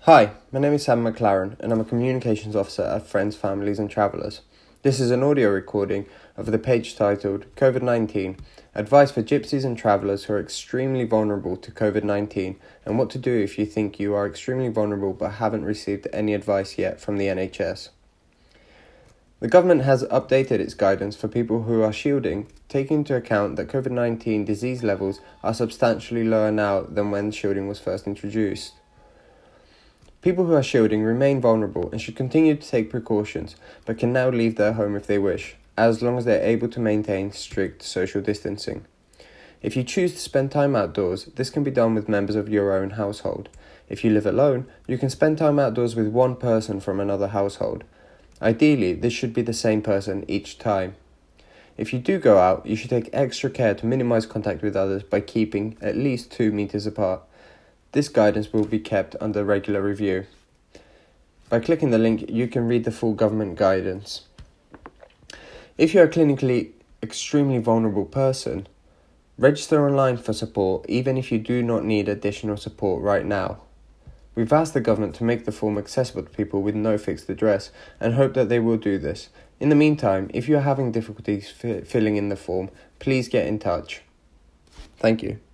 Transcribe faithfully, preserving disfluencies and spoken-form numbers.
Hi, my name is Sam McLaren and I'm a Communications Officer at Friends, Families and Travellers. This is an audio recording of the page titled COVID nineteen, Advice for Gypsies and Travellers who are extremely vulnerable to COVID nineteen and what to do if you think you are extremely vulnerable but haven't received any advice yet from the N H S. The government has updated its guidance for people who are shielding, taking into account that COVID nineteen disease levels are substantially lower now than when shielding was first introduced. People who are shielding remain vulnerable and should continue to take precautions, but can now leave their home if they wish, as long as they are able to maintain strict social distancing. If you choose to spend time outdoors, this can be done with members of your own household. If you live alone, you can spend time outdoors with one person from another household. Ideally, this should be the same person each time. If you do go out, you should take extra care to minimize contact with others by keeping at least two meters apart. This guidance will be kept under regular review. By clicking the link, you can read the full government guidance. If you are a clinically extremely vulnerable person, register online for support even if you do not need additional support right now. We've asked the government to make the form accessible to people with no fixed address and hope that they will do this. In the meantime, if you are having difficulties f- filling in the form, please get in touch. Thank you.